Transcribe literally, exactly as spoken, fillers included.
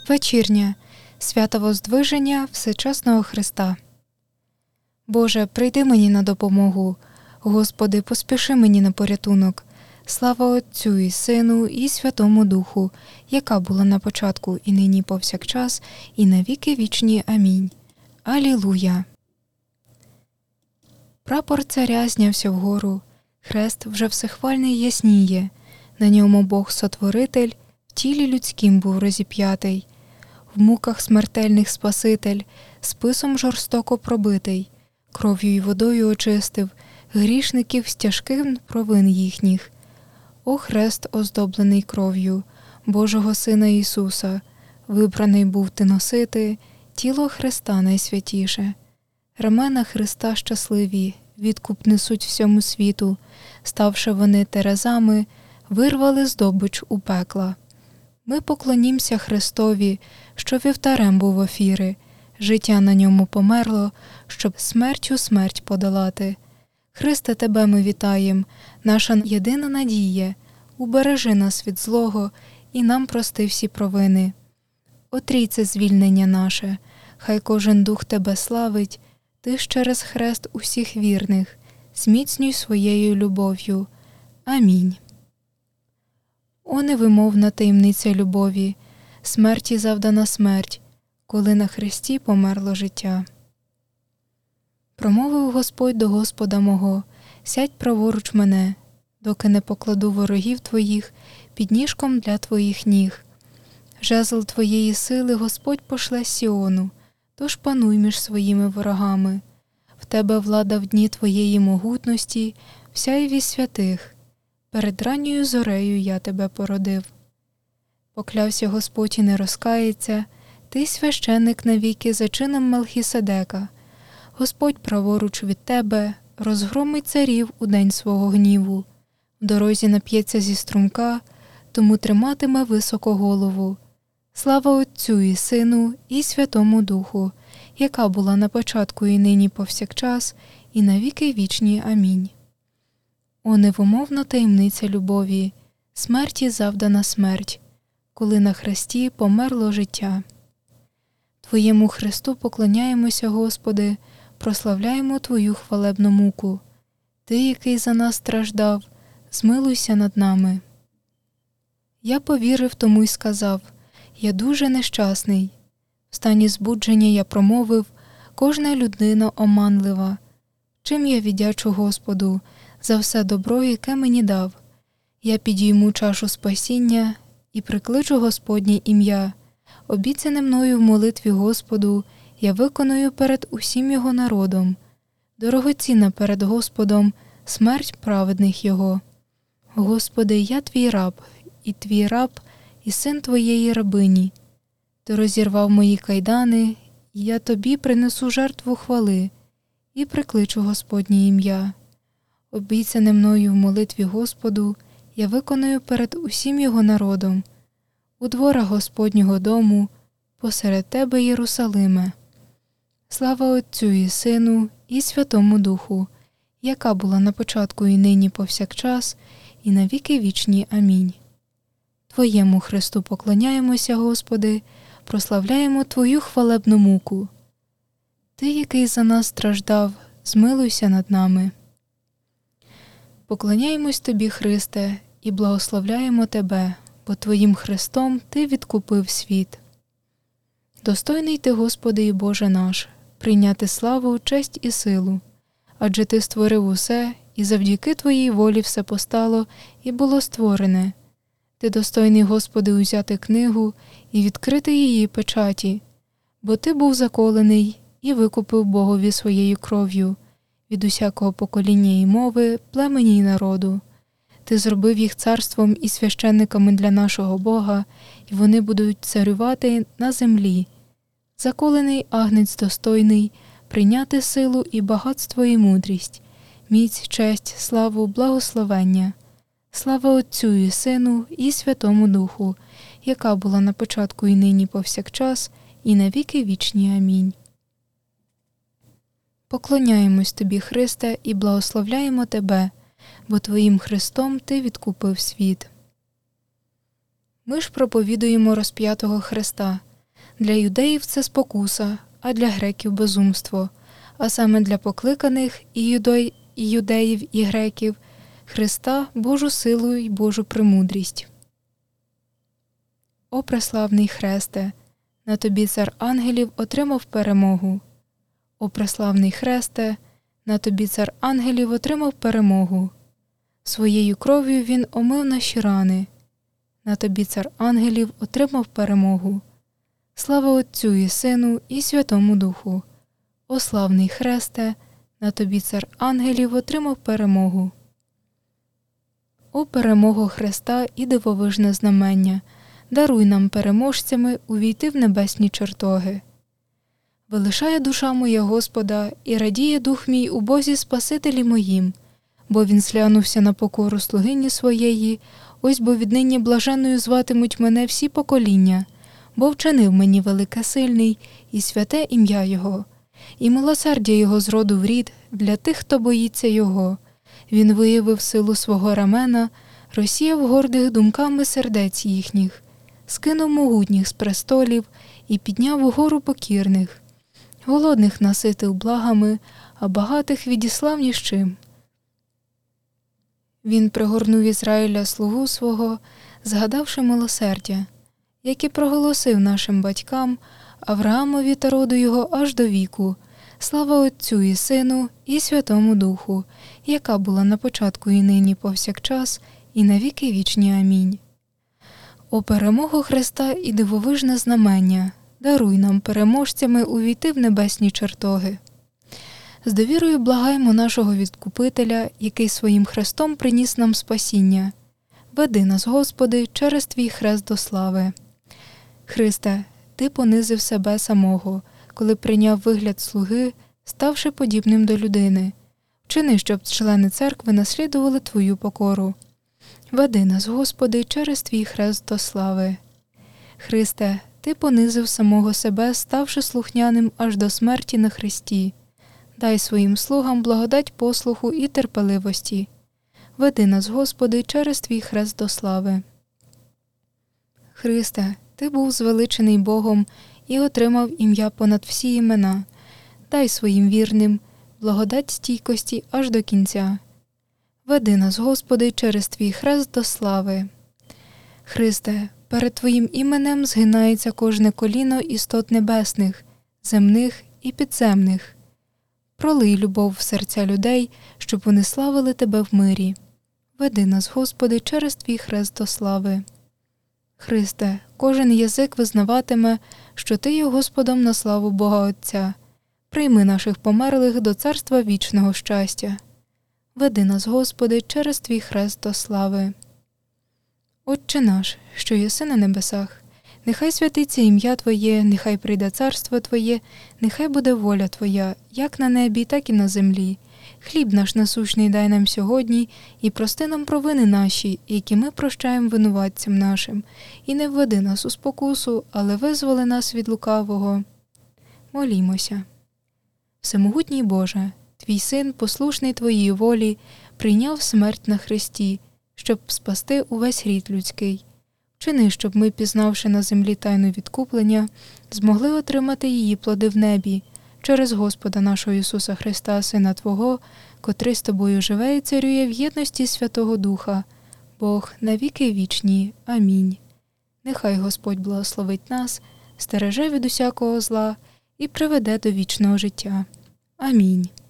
Вечірня. Свято Воздвиження Всечесного Христа. Боже, прийди мені на допомогу. Господи, поспіши мені на порятунок. Слава Отцю і Сину і Святому Духу, яка була на початку і нині повсякчас, і на віки вічні. Амінь. Алілуя. Прапор царя знявся вгору, хрест вже всехвальний ясніє, на ньому Бог Сотворитель в тілі людським був розіп'ятий, в муках смертельних Спаситель, списом жорстоко пробитий, кров'ю й водою очистив грішників з тяжким провин їхніх. О хрест, оздоблений кров'ю Божого Сина Ісуса, вибраний був ти носити тіло Христа найсвятіше. Рамена Христа щасливі, відкуп несуть всьому світу, ставши вони терезами, вирвали здобич у пекла. Ми поклонімся Христові, що вівтарем був офіри, життя на ньому померло, щоб смертю смерть подолати. Христе, Тебе ми вітаєм, наша єдина надія, убережи нас від злого і нам прости всі провини. О Трійце звільнення наше, хай кожен дух Тебе славить, Ти ж через хрест усіх вірних, зміцнюй своєю любов'ю. Амінь. О невимовна таємниця любові, смерті завдана смерть, коли на хресті померло життя. Промовив Господь до Господа мого: сядь праворуч мене, доки не покладу ворогів твоїх під ніжком для твоїх ніг. Жезл твоєї сили Господь пошле з Сіону, тож пануй між своїми ворогами. В тебе влада в дні твоєї могутності, в сяйві святих. Перед ранньою зорею я тебе породив. Поклявся Господь і не розкається, ти священник навіки за чином Мелхіседека. Господь праворуч від тебе розгромить царів у день свого гніву. В дорозі нап'ється зі струмка, тому триматиме високо голову. Слава Отцю і Сину і Святому Духу, яка була на початку і нині повсякчас, і на віки вічні. Амінь. О невимовна таємниця любові, смерті завдана смерть, коли на хресті померло життя. Твоєму Христу поклоняємося, Господи, прославляємо Твою хвалебну муку. Ти, який за нас страждав, змилуйся над нами. Я повірив тому й сказав: я дуже нещасний. В стані збудження я промовив: кожна людина оманлива. Чим я віддячу Господу за все добро, яке мені дав? Я підійму чашу спасіння і прикличу Господнє ім'я. Обіцяне мною в молитві Господу я виконую перед усім його народом. Дорогоцінна перед Господом смерть праведних його. Господи, я твій раб, і твій раб, і син твоєї рабині. Ти розірвав мої кайдани, і я тобі принесу жертву хвали і прикличу Господнє ім'я. Обіцяне мною в молитві Господу я виконую перед усім його народом. У дворах Господнього дому, посеред тебе, Єрусалиме. Слава Отцю і Сину і Святому Духу, яка була на початку і нині повсякчас, і на віки вічні. Амінь. Твоєму Христу поклоняємося, Господи, прославляємо Твою хвалебну муку. Ти, який за нас страждав, змилуйся над нами. Поклоняємось Тобі, Христе, і благословляємо Тебе, бо Твоїм Христом Ти відкупив світ. Достойний Ти, Господи і Боже наш, прийняти славу, честь і силу, адже Ти створив усе, і завдяки Твоїй волі все постало і було створене. Ти достойний, Господи, узяти книгу і відкрити її печаті, бо Ти був заколений і викупив Богові своєю кров'ю від усякого покоління і мови, племені й народу. Ти зробив їх царством і священниками для нашого Бога, і вони будуть царювати на землі. Заколений агнець достойний, прийняти силу і багатство і мудрість, міць, честь, славу, благословення. Слава Отцю і Сину і Святому Духу, яка була на початку і нині повсякчас, і на віки вічні. Амінь. Поклоняємось Тобі, Христе, і благословляємо Тебе, бо Твоїм Христом Ти відкупив світ. Ми ж проповідуємо розп'ятого Христа, Для юдеїв це спокуса, а для греків безумство, а саме для покликаних і, юдой, і юдеїв, і греків Христа Божу силу й Божу премудрість. О преславний Хресте, на тобі цар ангелів отримав перемогу. О преславний Хресте, на тобі цар ангелів отримав перемогу. Своєю кров'ю він омив наші рани. На тобі цар ангелів отримав перемогу. Слава Отцю і Сину і Святому Духу. О славний Хресте, на тобі цар ангелів отримав перемогу. О перемогу Христа і дивовижне знамення, даруй нам переможцями увійти в небесні чертоги. Велишає душа моя Господа, і радіє дух мій у Бозі Спасителі моїм, бо він слянувся на покору слугині своєї, ось бо віднині блаженною зватимуть мене всі покоління, бо вчинив мені велике сильний і святе ім'я Його, і милосердя Його з роду в рід для тих, хто боїться Його. Він виявив силу свого рамена, розсіяв гордих думками сердець їхніх, скинув могутніх з престолів і підняв угору покірних. Голодних наситив благами, а багатих відіслав ні з чим. Він пригорнув Ізраїля слугу свого, згадавши милосердя, як і проголосив нашим батькам, Авраамові та роду його аж до віку. Слава Отцю і Сину і Святому Духу, яка була на початку і нині повсякчас, і на віки вічні. Амінь. О перемогу Христа і дивовижне знамення, даруй нам переможцями увійти в небесні чертоги. З довірою благаємо нашого Відкупителя, який своїм хрестом приніс нам спасіння. Веди нас, Господи, через Твій хрест до слави. Христе, Ти понизив себе самого, коли прийняв вигляд слуги, ставши подібним до людини. Вчини, щоб члени церкви наслідували Твою покору. Веди нас, Господи, через Твій хрест до слави. Христе, Ти понизив самого себе, ставши слухняним аж до смерті на хресті. Дай своїм слугам благодать послуху і терпеливості. Веди нас, Господи, через Твій хрест до слави. Христе, Ти був звеличений Богом і отримав ім'я понад всі імена. Дай своїм вірним благодать стійкості аж до кінця. Веди нас, Господи, через Твій хрест до слави. Христе, перед Твоїм іменем згинається кожне коліно істот небесних, земних і підземних. Пролий любов в серця людей, щоб вони славили Тебе в мирі. Веди нас, Господи, через Твій хрест до слави. Христе, кожен язик визнаватиме, що Ти є Господом на славу Бога Отця. Прийми наших померлих до царства вічного щастя. Веди нас, Господи, через Твій хрест до слави. Отче наш, що єси на небесах, нехай святиться ім'я Твоє, нехай прийде царство Твоє, нехай буде воля Твоя, як на небі, так і на землі. Хліб наш насущний дай нам сьогодні, і прости нам провини наші, які ми прощаємо винуватцям нашим. І не введи нас у спокусу, але визволи нас від лукавого. Молімося. Всемогутній Боже, Твій Син, послушний Твоїй волі, прийняв смерть на хресті, щоб спасти увесь рід людський. Вчини, щоб ми, пізнавши на землі тайну відкуплення, змогли отримати її плоди в небі, через Господа нашого Ісуса Христа, Сина Твого, котрий з Тобою живе і царює в єдності Святого Духа, Бог на віки вічні. Амінь. Нехай Господь благословить нас, стереже від усякого зла і приведе до вічного життя. Амінь.